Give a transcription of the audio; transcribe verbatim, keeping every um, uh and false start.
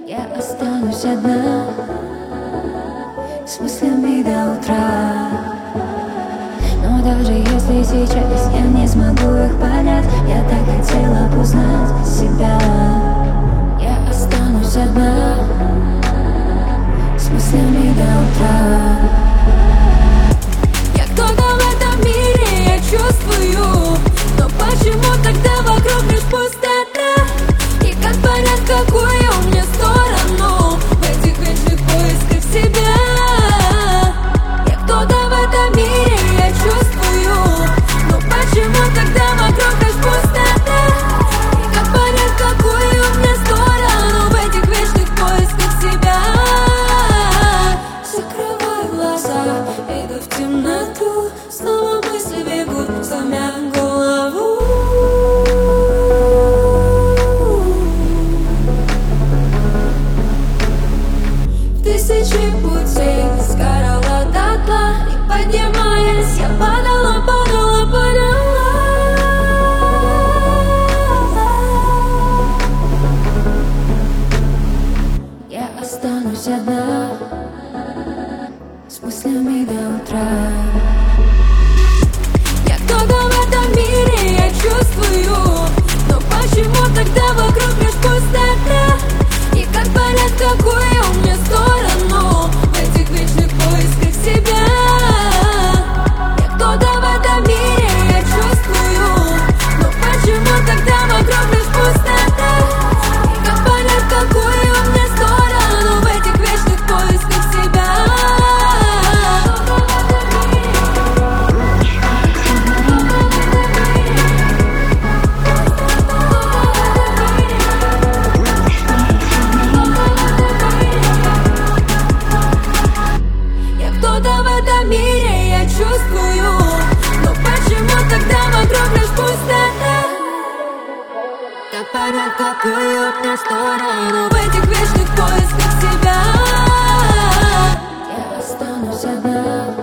Я останусь одна с мыслями до утра. Но даже если сейчас я не смогу их понять, я так хотела познать себя. Я останусь одна с мыслями до утра. Я кто-то в этом мире, я чувствую, но почему тогда вокруг лишь пустота? И как понять, какую мне сторону в этих вечных поисках себя? Я кто-то в этом мире, я чувствую, но почему тогда вокруг лишь пустота? И как понять, какую мне сторону в этих вечных поисках себя? Закрываю глаза, иду в темноту, снова мысли бегут, сломя голову. Тысячи путей сгорала дотла, и поднимаясь, я падала, падала, падала. Я останусь одна с мыслями до утра. Я кто-то в этом мире, я чувствую, но почему тогда вокруг лишь пустота? И как понять, какую мне сторону в этих вечных поисках себя? Я кто-то в этом мире, я чувствую, но почему тогда вокруг лишь пустота? И как понять, какую мне сторону в этих вечных поисках себя? Кто-то в этом мире, я чувствую, но почему тогда вокруг лишь пустота? Как понять, какую мне сторону в этих вечных поисках себя? Я останусь одна